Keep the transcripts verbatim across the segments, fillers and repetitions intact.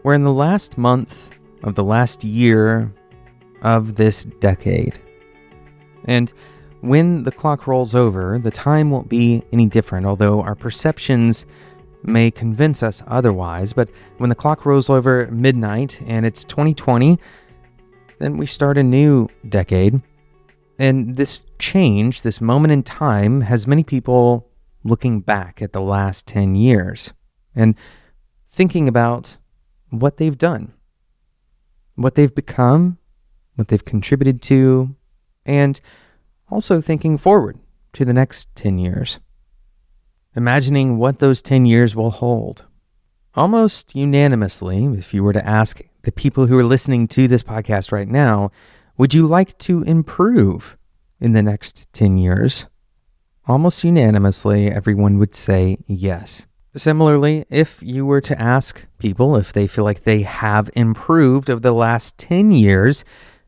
We're in the last month of the last year of this decade. And when the clock rolls over, the time won't be any different, although our perceptions may convince us otherwise. But when the clock rolls over midnight and it's twenty twenty, then we start a new decade. And this change, this moment in time, has many people looking back at the last ten years and thinking about what they've done, what they've become, what they've contributed to, and also thinking forward to the next ten years, imagining what those ten years will hold. Almost unanimously, if you were to ask the people who are listening to this podcast right now, would you like to improve in the next ten years? Almost unanimously, everyone would say yes. Similarly, if you were to ask people if they feel like they have improved over the last ten years,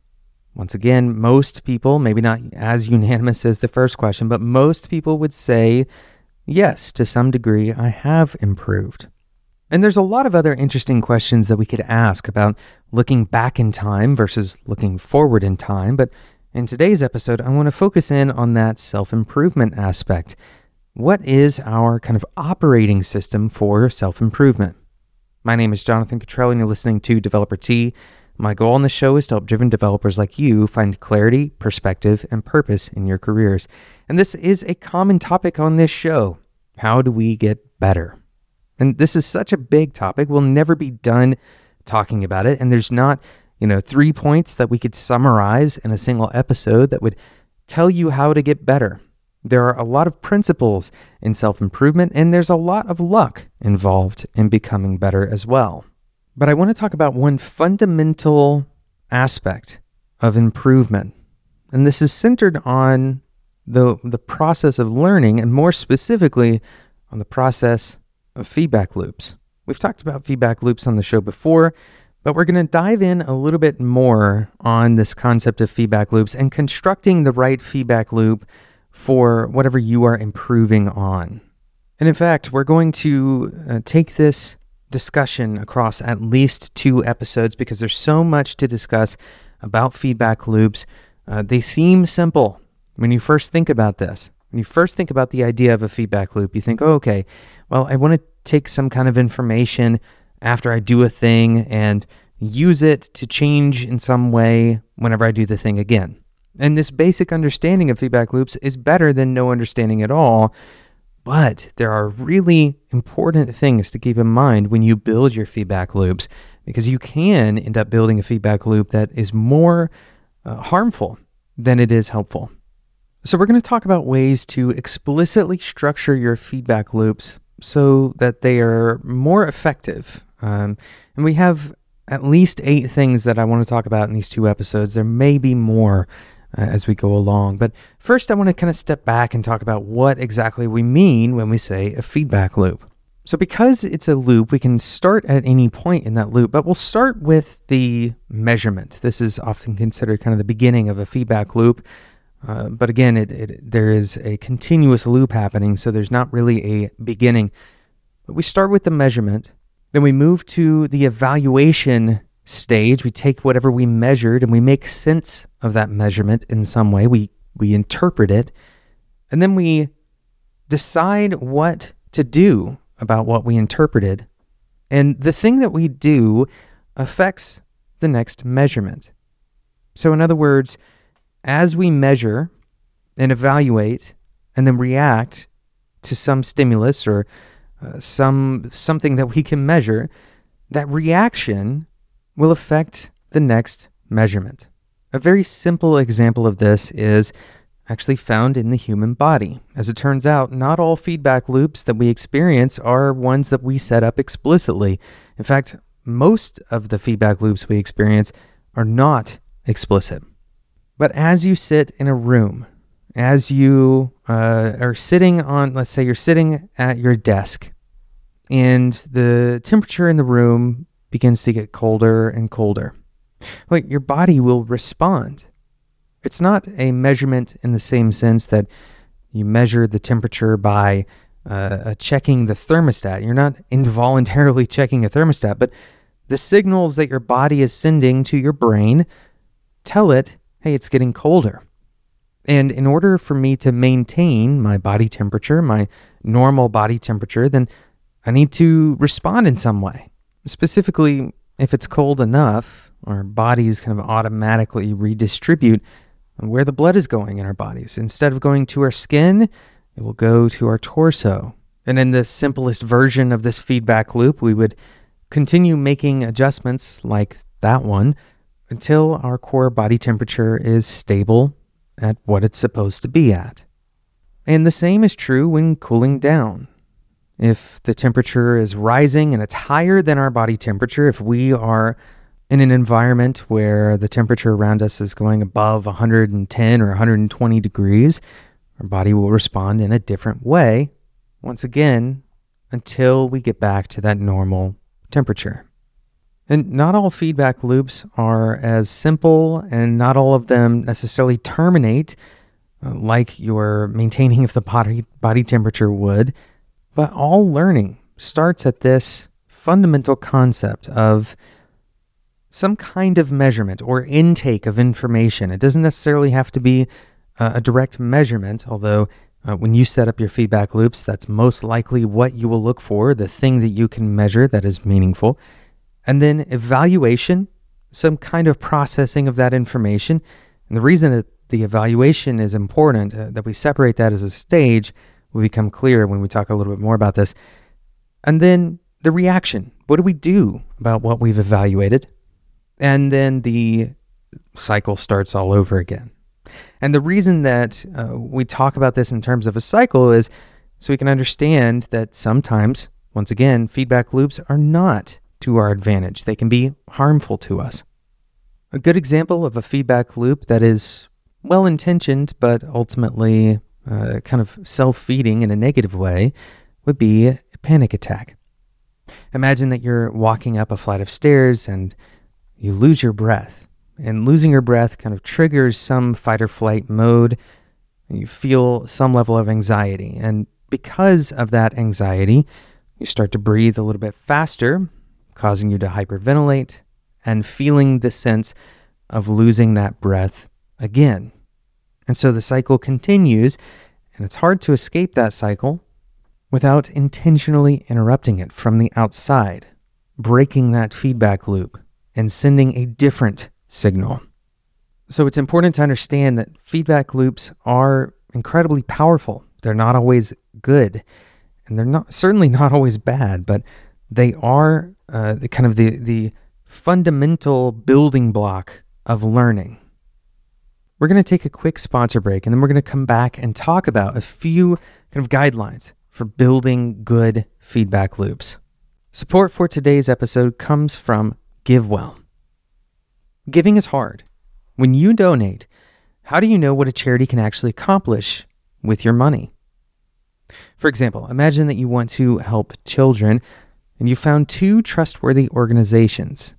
once again, most people, maybe not as unanimous as the first question, but most people would say, yes, to some degree, I have improved. And there's a lot of other interesting questions that we could ask about looking back in time versus looking forward in time. But in today's episode, I want to focus in on that self-improvement aspect. What is our kind of operating system for self-improvement? My name is Jonathan Cottrell, and you're listening to Developer Tea. My goal on the show is to help driven developers like you find clarity, perspective, and purpose in your careers. And this is a common topic on this show. How do we get better? And this is such a big topic. We'll never be done talking about it. And there's not, you know, three points that we could summarize in a single episode that would tell you how to get better. There are a lot of principles in self-improvement, and there's a lot of luck involved in becoming better as well. But I want to talk about one fundamental aspect of improvement. And this is centered on the, the process of learning, and more specifically on the process of feedback loops. We've talked about feedback loops on the show before, but we're going to dive in a little bit more on this concept of feedback loops and constructing the right feedback loop for whatever you are improving on. And in fact, we're going to uh, take this discussion across at least two episodes because there's so much to discuss about feedback loops. Uh, they seem simple when you first think about this. When you first think about the idea of a feedback loop, you think, oh, okay, well, I want to take some kind of information after I do a thing and use it to change in some way whenever I do the thing again. And this basic understanding of feedback loops is better than no understanding at all. But there are really important things to keep in mind when you build your feedback loops, because you can end up building a feedback loop that is more uh, harmful than it is helpful. So we're going to talk about ways to explicitly structure your feedback loops so that they are more effective. Um, and we have at least eight things that I want to talk about in these two episodes. There may be more Uh, as we go along. But first, I want to kind of step back and talk about what exactly we mean when we say a feedback loop. So because it's a loop, we can start at any point in that loop, but we'll start with the measurement. This is often considered kind of the beginning of a feedback loop. Uh, but again, it, it, there is a continuous loop happening, so there's not really a beginning. But we start with the measurement, then we move to the evaluation stage. We take whatever we measured and we make sense of that measurement in some way. We we interpret it, and then we decide what to do about what we interpreted. And the thing that we do affects the next measurement. So in other words, as we measure and evaluate and then react to some stimulus or uh, some something that we can measure, that reaction will affect the next measurement. A very simple example of this is actually found in the human body. As it turns out, not all feedback loops that we experience are ones that we set up explicitly. In fact, most of the feedback loops we experience are not explicit. But as you sit in a room, as you uh, are sitting on, let's say you're sitting at your desk, and the temperature in the room begins to get colder and colder. Well, your body will respond. It's not a measurement in the same sense that you measure the temperature by uh, checking the thermostat. You're not involuntarily checking a thermostat, but The signals that your body is sending to your brain tell it, hey, it's getting colder. And in order for me to maintain my body temperature, my normal body temperature, then I need to respond in some way. Specifically, if it's cold enough, our bodies kind of automatically redistribute where the blood is going in our bodies. Instead of going to our skin, it will go to our torso. And in the simplest version of this feedback loop, we would continue making adjustments like that one until our core body temperature is stable at what it's supposed to be at. And the same is true when cooling down. If the temperature is rising and it's higher than our body temperature, if we are in an environment where the temperature around us is going above one hundred ten or one hundred twenty degrees, our body will respond in a different way, once again, until we get back to that normal temperature. And not all feedback loops are as simple, and not all of them necessarily terminate uh, like your maintaining of the body, body temperature would, but all learning starts at this fundamental concept of some kind of measurement or intake of information. It doesn't necessarily have to be uh, a direct measurement, although uh, when you set up your feedback loops, that's most likely what you will look for, the thing that you can measure that is meaningful. And then evaluation, some kind of processing of that information. And the reason that the evaluation is important, uh, that we separate that as a stage, will become clear when we talk a little bit more about this. And then the reaction. What do we do about what we've evaluated? And then the cycle starts all over again. And the reason that uh, we talk about this in terms of a cycle is so we can understand that sometimes, once again, feedback loops are not to our advantage. They can be harmful to us. A good example of a feedback loop that is well-intentioned but ultimately uh, kind of self-feeding in a negative way would be a panic attack. Imagine that you're walking up a flight of stairs and you lose your breath. And losing your breath kind of triggers some fight or flight mode. And you feel some level of anxiety. And because of that anxiety, you start to breathe a little bit faster, causing you to hyperventilate and feeling the sense of losing that breath again. And so the cycle continues, and it's hard to escape that cycle without intentionally interrupting it from the outside, breaking that feedback loop and sending a different signal. So it's important to understand that feedback loops are incredibly powerful. They're not always good, and they're not certainly not always bad, but they are uh, the kind of the the fundamental building block of learning. We're going to take a quick sponsor break, and then we're going to come back and talk about a few kind of guidelines for building good feedback loops. Support for today's episode comes from GiveWell. Giving is hard. When you donate, how do you know what a charity can actually accomplish with your money? For example, imagine that you want to help children and you found two trustworthy organizations,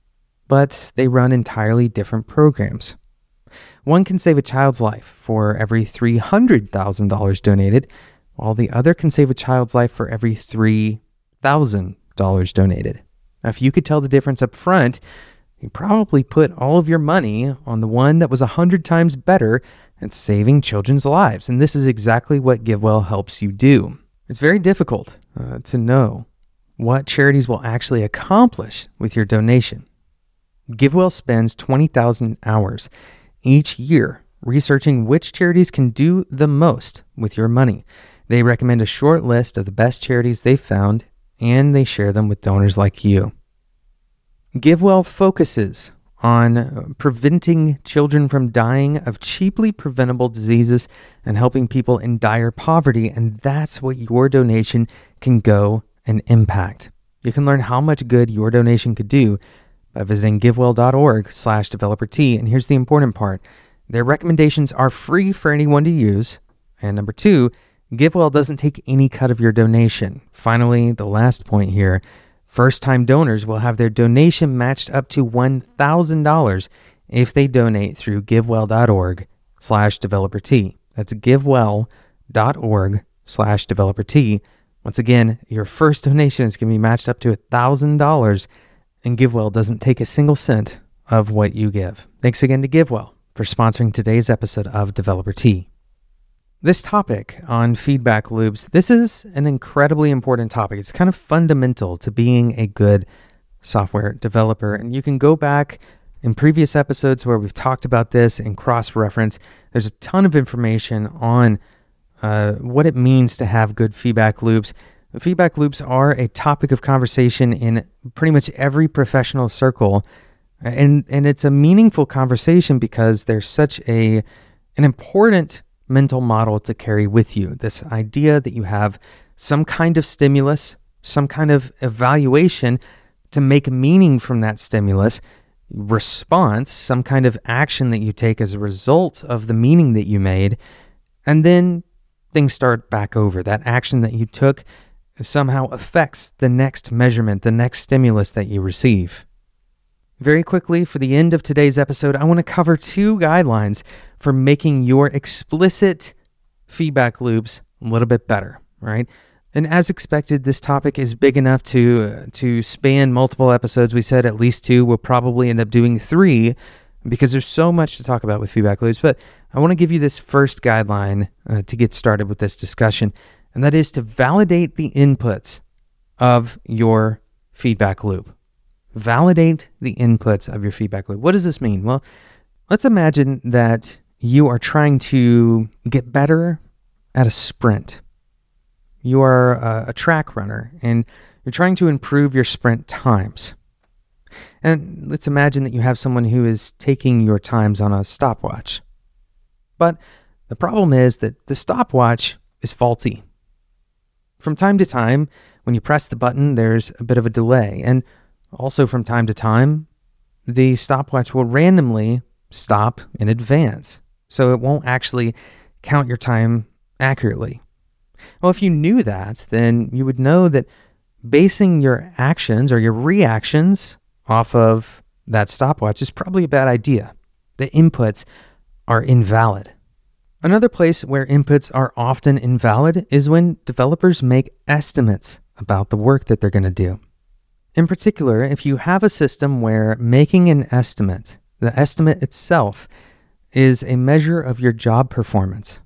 but they run entirely different programs. One can save a child's life for every three hundred thousand dollars donated, while the other can save a child's life for every three thousand dollars donated. Now, if you could tell the difference up front, you probably put all of your money on the one that was a hundred times better at saving children's lives. And this is exactly what GiveWell helps you do. It's very difficult uh, to know what charities will actually accomplish with your donation. GiveWell spends twenty thousand hours each year researching which charities can do the most with your money. They recommend a short list of the best charities they've found, and they share them with donors like you. GiveWell focuses on preventing children from dying of cheaply preventable diseases and helping people in dire poverty, and that's what your donation can go and impact. You can learn how much good your donation could do by visiting givewell.org slash developer T. And here's the important part. Their recommendations are free for anyone to use. And number two, GiveWell doesn't take any cut of your donation. Finally, the last point here, first-time donors will have their donation matched up to one thousand dollars if they donate through givewell.org slash developer T. That's givewell.org slash developer T. Once again, your first donation is going to be matched up to one thousand dollars and GiveWell doesn't take a single cent of what you give. Thanks again to GiveWell for sponsoring today's episode of Developer Tea. This topic on feedback loops, this is an incredibly important topic. It's kind of fundamental to being a good software developer. And you can go back in previous episodes where we've talked about this and cross-reference. There's a ton of information on uh, what it means to have good feedback loops. Feedback loops are a topic of conversation in pretty much every professional circle. And and it's a meaningful conversation because there's such a an important mental model to carry with you. This idea that you have some kind of stimulus, some kind of evaluation to make meaning from that stimulus, response, some kind of action that you take as a result of the meaning that you made, and then things start back over. That action that you took somehow affects the next measurement, the next stimulus that you receive. Very quickly, for the end of today's episode, I want to cover two guidelines for making your explicit feedback loops a little bit better, right? And as expected, this topic is big enough to to span multiple episodes. We said at least two. We'll probably end up doing three because there's so much to talk about with feedback loops. But I want to give you this first guideline uh, to get started with this discussion, and that is to validate the inputs of your feedback loop. Validate the inputs of your feedback loop. What does this mean? Well, let's imagine that you are trying to get better at a sprint. You are a, a track runner and you're trying to improve your sprint times. And let's imagine that you have someone who is taking your times on a stopwatch. But the problem is that the stopwatch is faulty. From time to time, when you press the button, there's a bit of a delay. And also from time to time, the stopwatch will randomly stop in advance. So it won't actually count your time accurately. Well, if you knew that, then you would know that basing your actions or your reactions off of that stopwatch is probably a bad idea. The inputs are invalid. Another place where inputs are often invalid is when developers make estimates about the work that they're going to do. In particular, if you have a system where making an estimate, the estimate itself, is a measure of your job performance,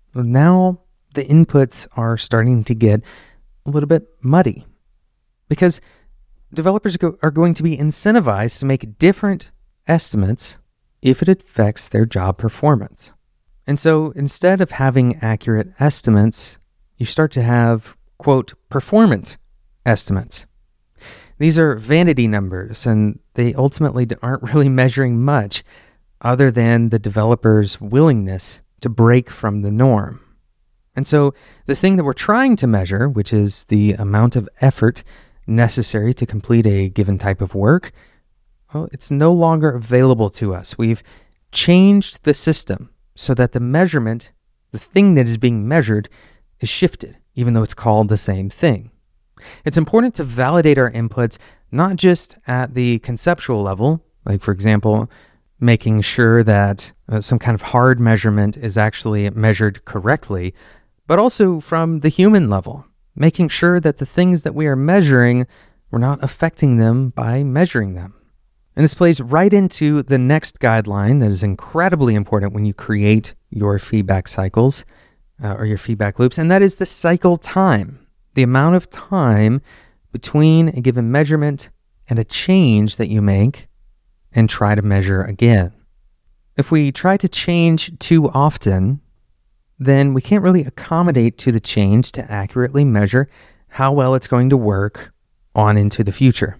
now the inputs are starting to get a little bit muddy because developers go, are going to be incentivized to make different estimates if it affects their job performance. And so instead of having accurate estimates, you start to have, quote, performance estimates. These are vanity numbers, and they ultimately aren't really measuring much other than the developer's willingness to break from the norm. And so the thing that we're trying to measure, which is the amount of effort necessary to complete a given type of work, well, it's no longer available to us. We've changed the system so that the measurement, the thing that is being measured, is shifted, even though it's called the same thing. It's important to validate our inputs, not just at the conceptual level, like, for example, making sure that uh, some kind of hard measurement is actually measured correctly, but also from the human level, making sure that the things that we are measuring, we're not affecting them by measuring them. And this plays right into the next guideline that is incredibly important when you create your feedback cycles uh, or your feedback loops, and that is the cycle time. The amount of time between a given measurement and a change that you make and try to measure again. If we try to change too often, then we can't really accommodate to the change to accurately measure how well it's going to work on into the future.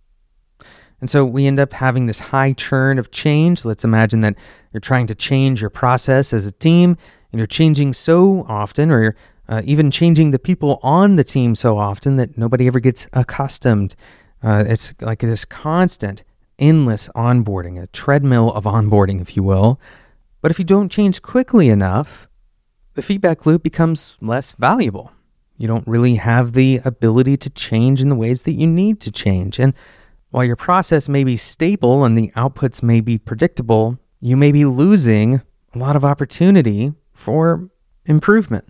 And so we end up having this high churn of change. Let's imagine that you're trying to change your process as a team and you're changing so often, or you're Uh, even changing the people on the team so often that nobody ever gets accustomed. Uh, it's like this constant, endless onboarding, a treadmill of onboarding, if you will. But if you don't change quickly enough, the feedback loop becomes less valuable. You don't really have the ability to change in the ways that you need to change. And while your process may be stable and the outputs may be predictable, you may be losing a lot of opportunity for improvement.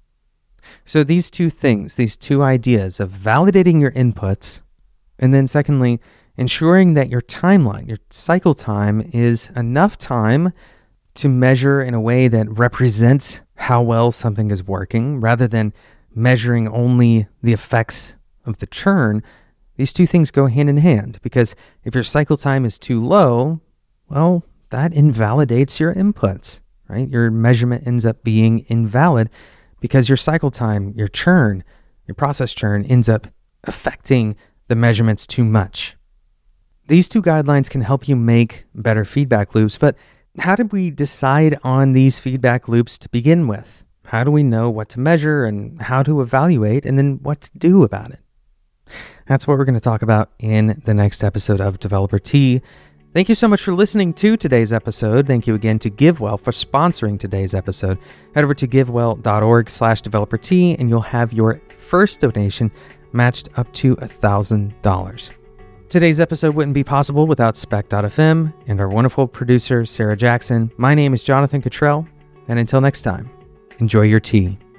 So these two things, these two ideas of validating your inputs, and then secondly, ensuring that your timeline, your cycle time, is enough time to measure in a way that represents how well something is working rather than measuring only the effects of the churn. These two things go hand in hand, because if your cycle time is too low, well, that invalidates your inputs, right? Your measurement ends up being invalid because your cycle time, your churn, your process churn ends up affecting the measurements too much. These two guidelines can help you make better feedback loops, but how did we decide on these feedback loops to begin with? How do we know what to measure and how to evaluate, and then what to do about it? That's what we're going to talk about in the next episode of Developer Tea. Thank you so much for listening to today's episode. Thank you again to GiveWell for sponsoring today's episode. Head over to givewell.org slash developer tea and you'll have your first donation matched up to one thousand dollars. Today's episode wouldn't be possible without Spec dot f m and our wonderful producer, Sarah Jackson. My name is Jonathan Cottrell, and until next time, enjoy your tea.